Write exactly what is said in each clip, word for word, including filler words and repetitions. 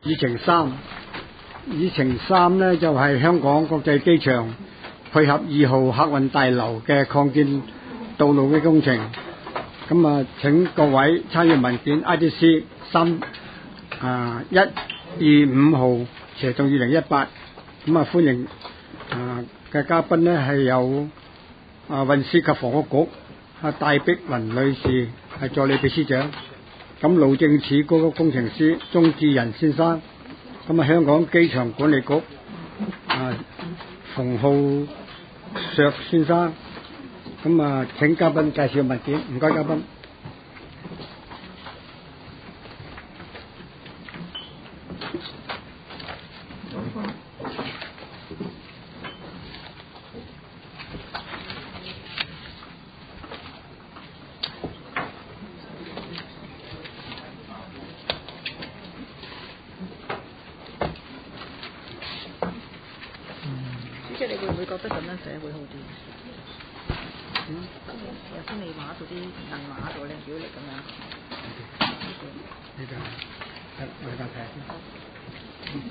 議程三，議程三呢就係、是、香港國際機場配合二號客運大樓嘅擴建道路嘅工程。咁啊，請各位參閱文件 I D C 三啊一二五號斜到二零一八。咁啊，歡迎啊嘅嘉賓呢係有啊運輸及房屋局啊戴碧雲女士係助理秘書長。咁路政署高級工程師鍾志仁先生。咁啊，香港機場管理局啊馮浩碩先生。咁啊，請嘉賓介紹文件，唔該嘉賓。 主席，你會唔會覺得咁樣寫會好啲？嗯，頭先你畫到啲人畫到咧，表力咁樣。 呢個係我哋睇下先。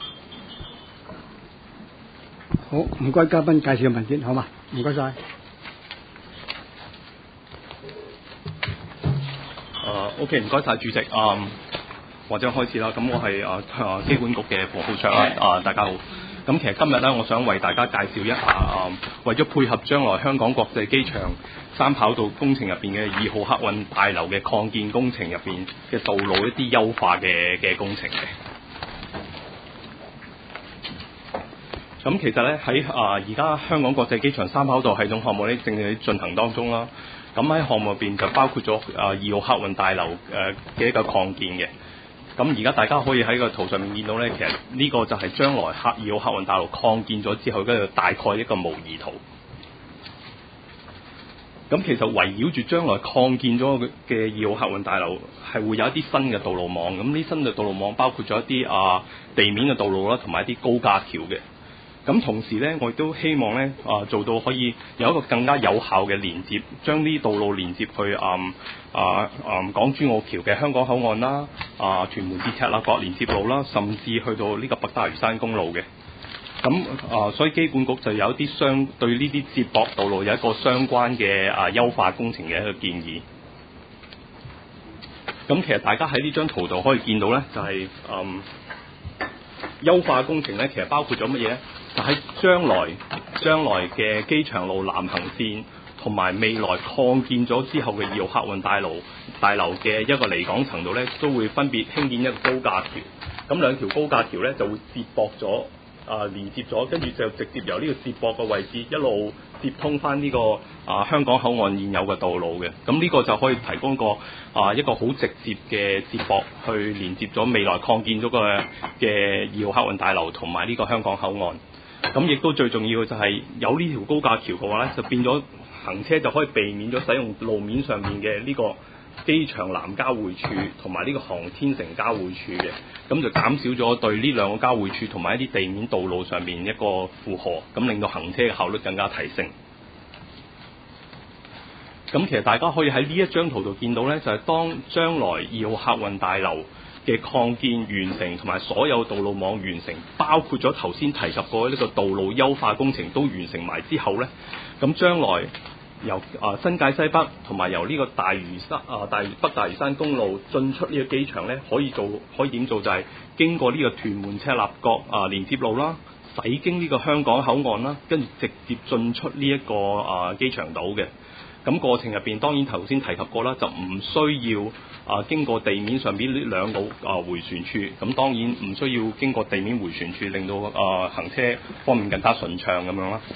好，唔該嘉賓介紹文件，好嘛？唔該晒。 誒、uh, OK， 唔該晒主席。嗯、um, 或者開始啦。咁我係誒誒機管局嘅馮浩碩啦。啊，大家好。咁其實今日咧，我想為大家介紹一下誒，為咗配合將來香港國際機場三跑道工程入邊嘅二號客運大樓嘅擴建工程入邊嘅道路一啲優化嘅嘅工程嘅。咁其實咧喺啊而家香港國際機場三跑道系統項目咧正喺進行當中啦。咁喺項目入邊就包括咗啊二號客運大樓誒嘅一個擴建嘅。咁而家大家可以喺個圖上面見到咧，其實呢個就係將來客二號客運大樓擴建咗之後嘅大概一個模擬圖。咁其實圍繞住將來擴建咗嘅二號客運大樓係會有一啲新嘅道路網。咁呢新嘅道路網包括咗一啲啊地面嘅道路啦，同埋一啲高架橋嘅。咁同時咧，我亦都希望咧啊做到可以有一個更加有效嘅連接，將呢啲道路連接去啊啊啊港珠澳橋嘅香港口岸啦，啊屯門至赤鱲角連接路啦，甚至去到呢個北大嶼山公路嘅。咁啊，所以機管局就有一啲相對呢啲接駁道路有一個相關嘅啊優化工程嘅一個建議。咁其實大家喺呢張圖度可以見到咧，就係、是、嗯優化工程咧，其實包括咗乜嘢咧？就喺將來將來嘅機場路南行線同埋未來擴建咗之後嘅二號客運大樓大樓嘅一個離港層度咧，都會分別興建一個高架橋。咁兩條高架橋咧就會接駁咗啊、呃、連接咗，跟住就直接由呢個接駁嘅位置一路接通翻呢、這個啊、呃、香港口岸現有嘅道路嘅。咁呢個就可以提供個啊、呃、一個好直接嘅接駁，去連接咗未來擴建咗嘅嘅二號客運大樓同埋呢個香港口岸。咁亦都最重要嘅就係有呢條高架橋嘅話咧，就變咗行車就可以避免咗使用路面上面嘅呢個機場南交匯處同埋呢個航天城交匯處嘅，咁就減少咗對呢兩個交匯處同埋一啲地面道路上面一個負荷，咁令到行車嘅效率更加提升。咁其實大家可以喺呢一張圖度見到咧，就係當將來二號客運大樓嘅擴建完成，同埋所有道路網完成，包括咗頭先提及過呢個道路優化工程都完成埋之後咧，咁將來由啊新界西北同埋由呢個大嶼山啊大北大嶼山公路進出呢個機場咧，可以做可以點做就係經過呢個屯門赤鱲角啊連接路啦，駛經呢個香港口岸啦，跟住直接進出呢一個啊機場島嘅。咁過程入邊當然頭先提及過啦，就唔需要啊經過地面上邊呢兩個啊迴旋處，咁當然唔需要經過地面迴旋處，令到啊行車方面更加順暢咁樣啦。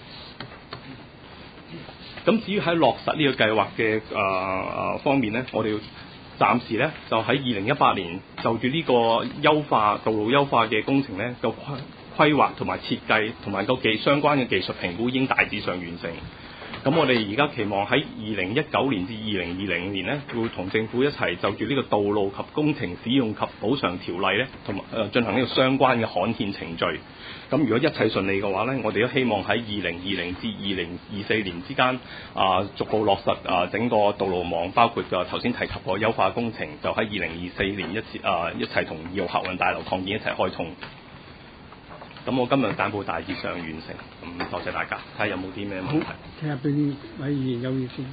咁至於喺落實呢個計劃嘅啊啊方面咧，我哋暫時咧就喺二零一八年就住呢個優化道路優化嘅工程咧，個規規劃同埋設計同埋個技相關嘅技術評估已經大致上完成。咁咁我哋而家期望喺二零一九年至二零二零年呢，會同政府一齊就住呢個道路及工程使用及補償條例呢，同埋誒進行呢個相關嘅刊憲程序。咁如果一切順利嘅話呢，我哋都希望喺二零二零至二零二四年之間啊，逐步落實啊整個道路網，包括就頭先提及過優化工程，就喺二零二四年一次啊一齊同二號客運大樓擴建一齊開通。咁我今日簡報大致上完成，咁多謝大家，睇下有冇啲咩問題。 睇下邊位議員有意見。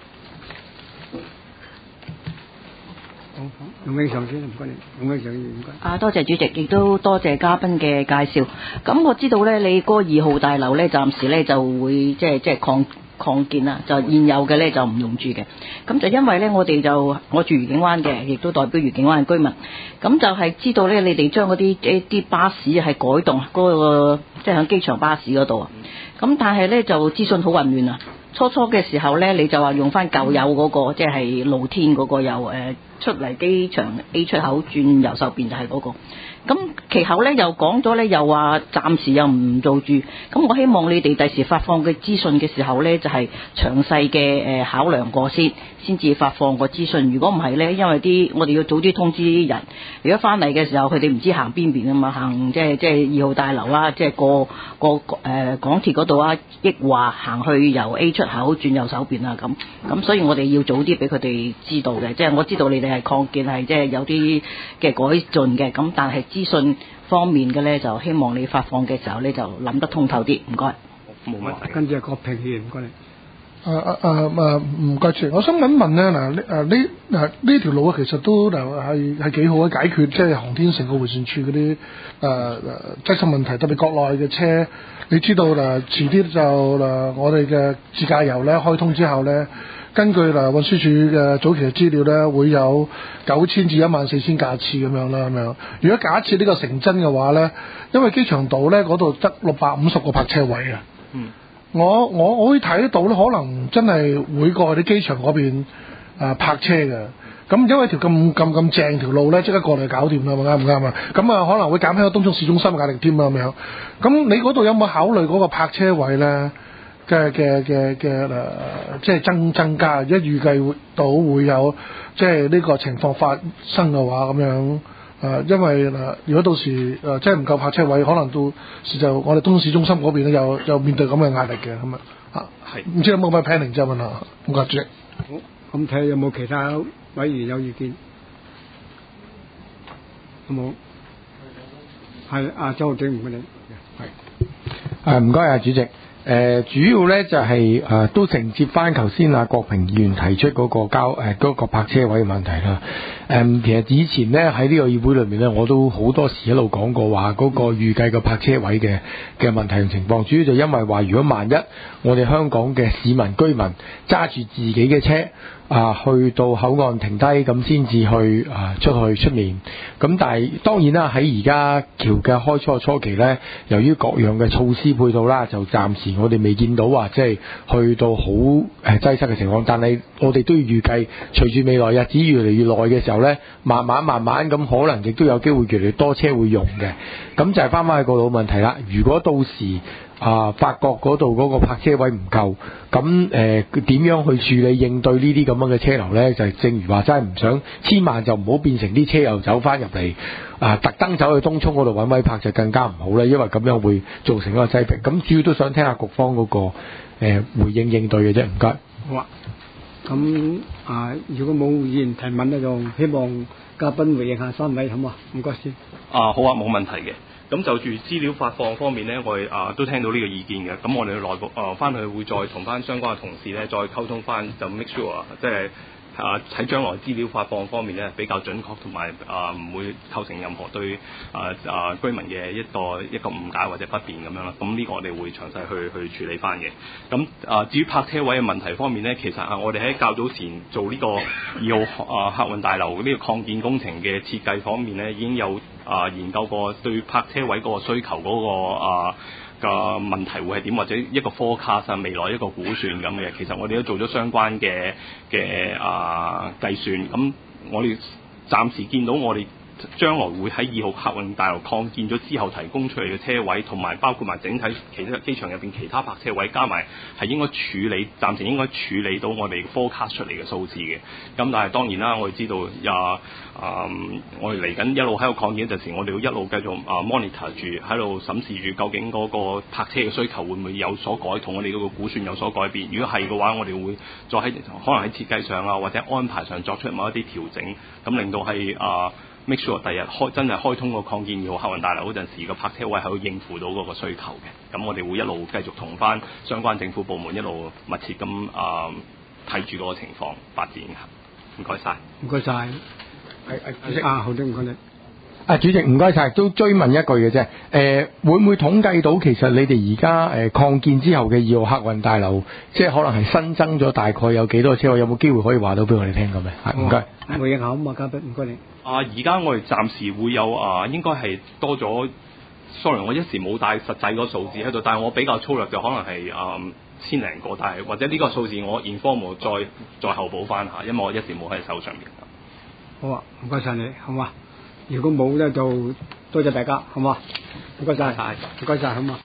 好，用起上先，唔該你，用起上先，唔該。 啊，多謝主席，亦都多謝嘉賓嘅介紹。咁我知道咧，你嗰個二號大樓咧，暫時咧就會即係即係擴擴建啦，就現有嘅咧就唔用住嘅。咁就因為咧，我哋就我住愉景灣嘅，亦都代表愉景灣嘅居民。咁就係知道咧，你哋將嗰啲一啲巴士係改動嗰、嗰個，即係喺機場巴士嗰度啊。咁但係咧就資訊好混亂啊。初初嘅時候咧，你就話用翻舊有嗰、嗰個，即係露天嗰個，又誒出嚟機場 A 出口轉右手邊就係嗰、嗰個。咁其後咧又講咗咧，又話暫時又唔做住。咁我希望你哋第時發放嘅資訊嘅時候咧，就係詳細嘅誒考量過先，先至發放個資訊。如果唔係咧，因為啲我哋要早啲通知人。如果翻嚟嘅時候，佢哋唔知行邊邊啊嘛，行即係即係二號大樓啊，即係過過誒、呃、港鐵嗰度啊，抑或行去由 A 出口轉右手邊啊咁。咁所以我哋要早啲俾佢哋知道嘅。即係我知道你哋係擴建係即係有啲嘅改進嘅，咁但係資訊方面嘅咧，就希望你發放嘅時候咧，就諗得通透啲。唔該。 冇問題。 跟住係郭平議員，唔該你。 誒誒誒誒唔該住，我想問問咧嗱，呢誒呢嗱呢條路其實都嗱係係幾好嘅解決，即係航天城個迴旋處嗰啲誒誒擠塞問題，特別國內嘅車，你知道嗱，遲啲就嗱我哋嘅自駕遊咧開通之後咧，根據嗱運輸署嘅早期嘅資料咧，會有九千至一萬四千架次咁樣啦咁樣。如果假設呢個成真嘅話咧，因為機場島咧嗰度得六百五十個泊車位啊。嗯。我我我會睇得到咧，可能真係會過去啲機場嗰邊啊泊車嘅。咁因為條咁咁咁正條路咧，即刻過嚟搞掂啦，啱唔啱啊？咁啊可能會減輕個東涌市中心嘅壓力添啊咁樣。咁你嗰度有冇考慮嗰個泊車位咧嘅嘅嘅嘅誒，即係增增加？一預計會到會有即係呢個情況發生嘅話咁樣。誒、呃，因為嗱、呃，如果到時誒、呃、即係唔夠泊車位，可能到時就我哋東市中心嗰邊咧，又又面對咁嘅壓力嘅咁啊嚇。係，唔知有冇咩 planning 啫問下，唔該主席。 好，咁睇下有冇其他委員有意見，好冇？係啊，周浩鼎唔該你。係。 誒唔該啊，主席。誒、呃、主要咧就係、是、誒、呃、都承接翻頭先阿郭平議員提出嗰個交誒嗰、呃那個泊車位嘅問題啦。誒、呃、其實以前咧喺呢個議會裏面咧，我都好多時一路講過話嗰個預計嘅泊車位嘅嘅問題同情況，主要就因為話如果萬一我哋香港嘅市民居民揸住自己嘅車啊，去到口岸停低咁先至去啊出去出面。咁但係當然啦，喺而家橋嘅開初初期咧，由於各樣嘅措施配套啦，就暫時我哋未見到話即係去到好誒擠塞嘅情況。但係我哋都要預計，隨住未來日子越嚟越耐嘅時候咧，慢慢慢慢咁可能亦都有機會越嚟越多車會用嘅。咁就係翻返去個老問題啦。如果到時啊，發覺嗰度嗰個泊車位唔夠，咁誒點樣去處理應對呢啲咁樣嘅車流呢？就係、正如話齋，唔想千萬就唔好變成啲車又走翻入嚟，啊特登走去東涌嗰度揾位泊就更加唔好啦，因為咁樣會造成一個擠迫。咁主要都想聽下局方嗰、嗰個、呃、回應應對嘅啫，唔該。 好啊，咁啊，如果冇議員提問咧，就希望嘉賓回應下三位，好嘛？唔該先。 啊，好啊，冇問題嘅。咁就住資料發放方面呢，我哋啊都聽到呢個意見嘅。咁我哋內部啊翻去會再同翻相關嘅同事呢再溝通翻，就 make sure 即係啊喺將來資料發放方面呢比較準確，同埋啊唔會構成任何對啊啊居民嘅一個一個誤解或者不便咁樣啦。咁呢個我哋會詳細去去處理翻嘅。咁啊至於泊車位嘅問題方面呢，其實啊我哋喺較早前做呢個二號啊客運大樓呢個擴建工程嘅設計方面呢，已經有啊研究過對泊車位嗰個需求嗰、那個啊嘅問題會係點，或者一個 forecast 啊未來一個估算咁嘅。其實我哋都做咗相關嘅嘅啊計算。咁我哋暫時見到我哋將來會喺二號客運大樓擴建咗之後提供出嚟嘅車位，同埋包括埋整體其他機場入邊其他泊車位，加埋係應該處理，暫時應該處理到我哋 forecast 出嚟嘅數字嘅。咁但係當然啦，我哋知道啊啊、嗯，我哋嚟緊一路喺度擴建嗰陣時，我哋要一路繼續啊 monitor 住，喺度審視住究竟嗰個泊車嘅需求會唔會有所改，同我哋嗰個估算有所改變。如果係嘅話，我哋會再喺可能喺設計上啊，或者安排上作出某一啲調整，咁令到係啊。make sure 第日開真係開通個擴建二號客運大樓嗰陣時，個泊車位係可以應付到嗰個需求嘅。咁我哋會一路繼續同翻相關政府部門一路密切咁啊睇住嗰個情況發展。唔該晒， 唔該晒。係係啊，好的，唔該你。 啊，主席唔該晒，都追問一句嘅啫。誒、呃，會唔會統計到其實你哋而家誒擴建之後嘅二號客運大樓，即係可能係新增咗大概有幾多個車位？有冇機會可以話到俾我哋聽咁咧？係唔該。 回應下咁啊，嘉賓，唔該你。 啊！而家我哋暫時會有啊，應該係多咗。sorry，我一時冇帶實際個數字喺度，但係我比較粗略就可能係啊千零個，但係或者呢個數字我 informal 再再後補翻下，因為我一時冇喺手上面。 好啊，唔該晒你，好嘛？如果冇咧，就多謝大家，好嘛？唔該晒，唔該晒，好嘛？